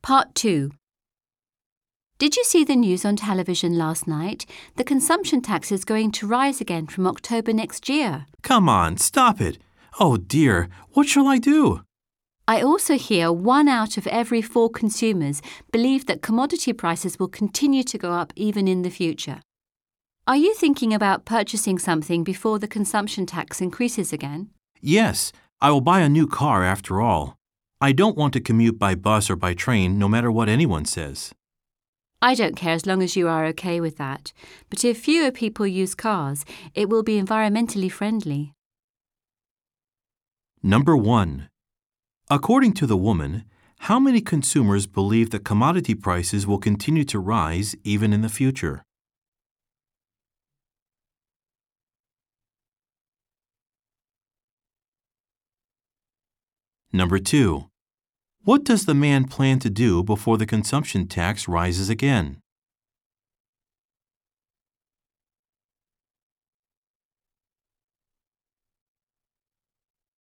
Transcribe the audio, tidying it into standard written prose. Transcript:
Part 2. Did you see the news on television last night? The consumption tax is going to rise again from October next year. Come on, stop it. Oh dear, what shall I do? I also hear 1 out of every 4 consumers believe that commodity prices will continue to go up even in the future. Are you thinking about purchasing something before the consumption tax increases again? Yes, I will buy a new car after all. I don't want to commute by bus or by train no matter what anyone says. I don't care as long as you are okay with that. But if fewer people use cars, it will be environmentally friendly. Number 1. According to the woman, how many consumers believe that commodity prices will continue to rise even in the future? Number 2. What does the man plan to do before the consumption tax rises again?